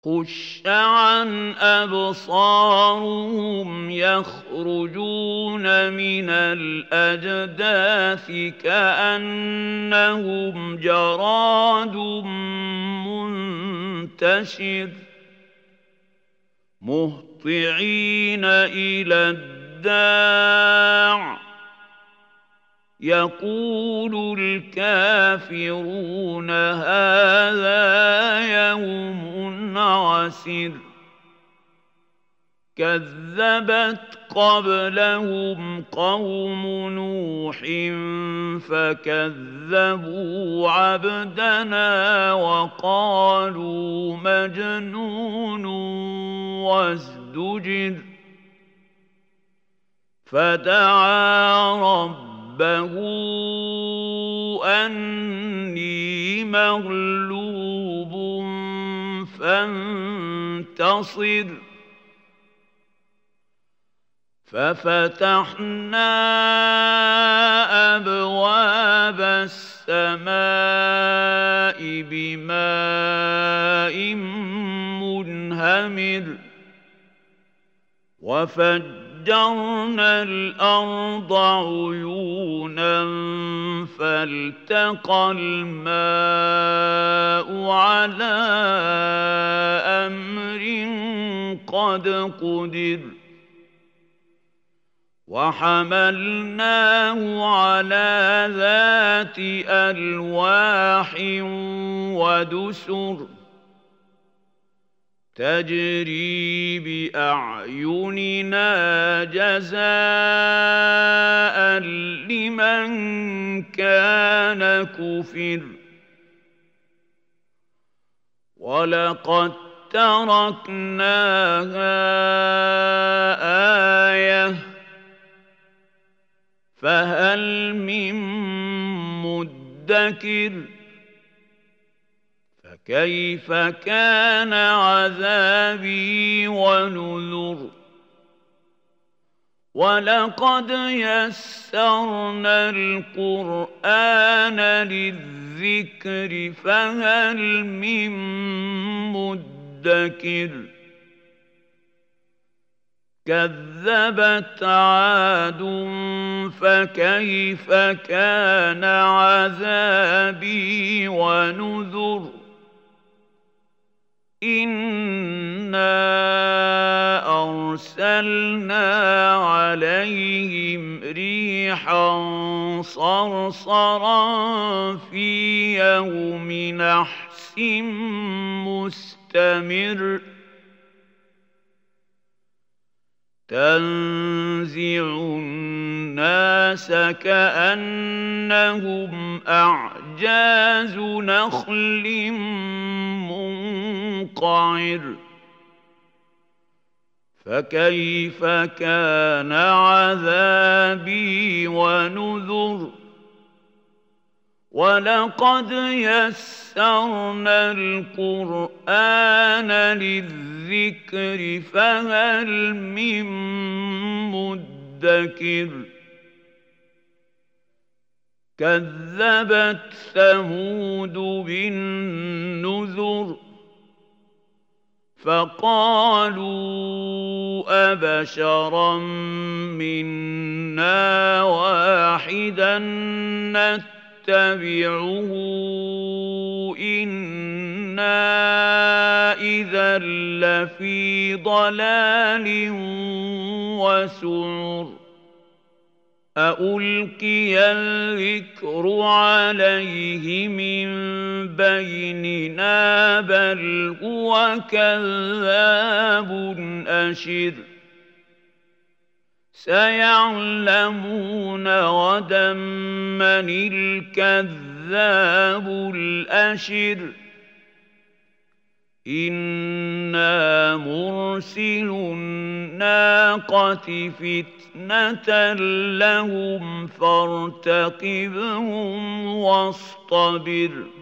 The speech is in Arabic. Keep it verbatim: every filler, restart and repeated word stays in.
خش عن أبصارهم يخرجون من الأجداث كأنهم جراد منتشر مهطعين إلى الداع يقول الكافرون هذا يوم عسر كذبت قبلهم قوم نوح فكذبوا عبدنا وقالوا مجنون وازدجر فدعا ربه ربه أني مغلوب فانتصر ففتحنا أبواب السماء بماء منهمر وفجرنا فجرنا الأرض عيونا فالتقى الماء على أمر قد قدر وحملناه على ذات ألواح ودسر تجري بأعيننا جزاء لمن كان كفر ولقد تركناها آية فهل من مدكر فكيف كان عذابي ونذر ولقد يسرنا القرآن للذكر فهل من مدكر كذبت عاد فكيف كان عذابي ونذر إنا أرسلنا عليهم ريحا صرصرا في يوم نحس مستمر تنزع الناس كأنهم أعجاز نخل منقعر فكيف كان عذابي ونذر ولقد يسرنا القرآن للذكر فهل من مدكر كذبت ثمود بالنذر فقالوا أبشرا منا واحدا نتبعه إنا إذا لفي ضلال وسعر أألقي الذكر عليه من بيننا بل هو كذاب أشر سيعلمون غدا من الكذاب الأشر إنا مرسل الناقة فتنة لهم فارتقبهم واصطبر